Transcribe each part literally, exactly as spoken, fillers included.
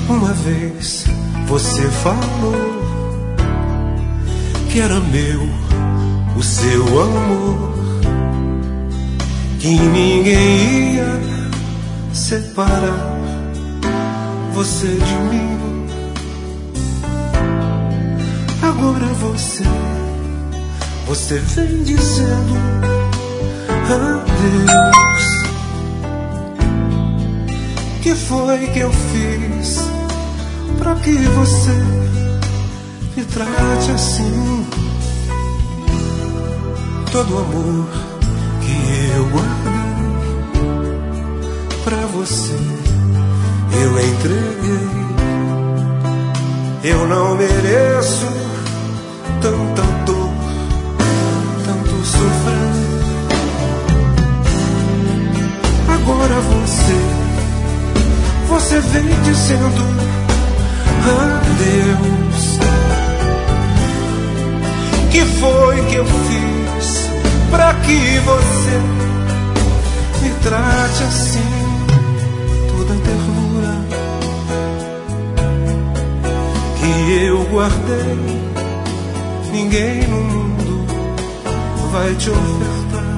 Uma vez você falou que era meu o seu amor, que ninguém ia separar você de mim. Agora você, você vem dizendo adeus. Que foi que eu fiz pra que você me trate assim? Todo o amor que eu guardei pra você eu entreguei. Eu não mereço tanta dor, tanto sofrer. Agora você, você vem dizendo adeus. Que foi que eu fiz pra que você me trate assim? Toda a ternura que eu guardei, ninguém no mundo vai te ofertar.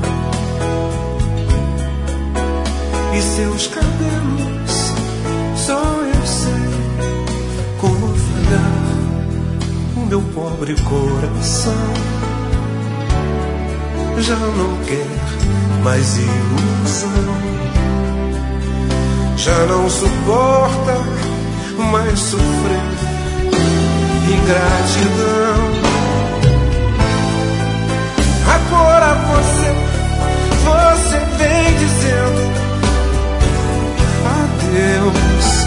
E seus cabelos, só eu sei como afagar o meu pobre coração. Já não quer mais ilusão, já não suporta mais sofrer ingratidão. Agora você, você vem dizendo adeus.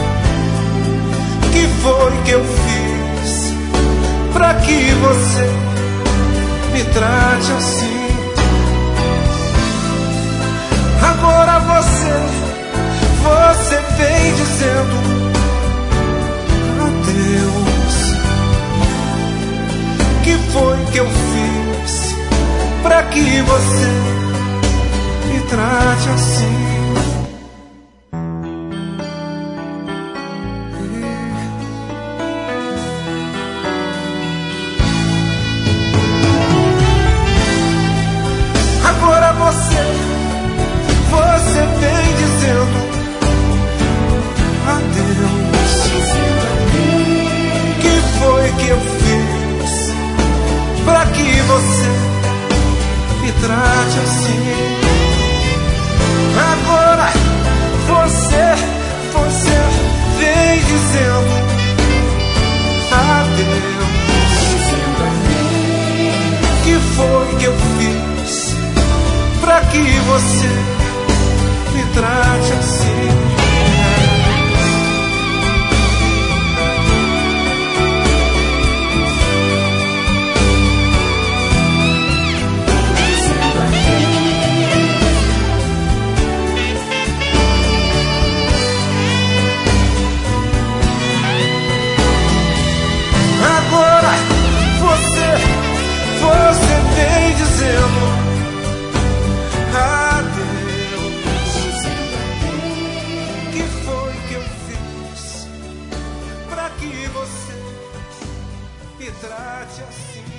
Que foi que eu fiz pra que você me trate assim? Agora você, você vem dizendo adeus. Que foi que eu fiz pra que você me trate assim? Agora você, você vem dizendo adeus. Que foi que eu fiz pra que você me trate assim? Agora você, você vem dizendo adeus. Que foi que eu fiz pra que você me trate assim? Agora você, você vem dizendo adeus. Que foi que eu fiz pra que você me trate assim?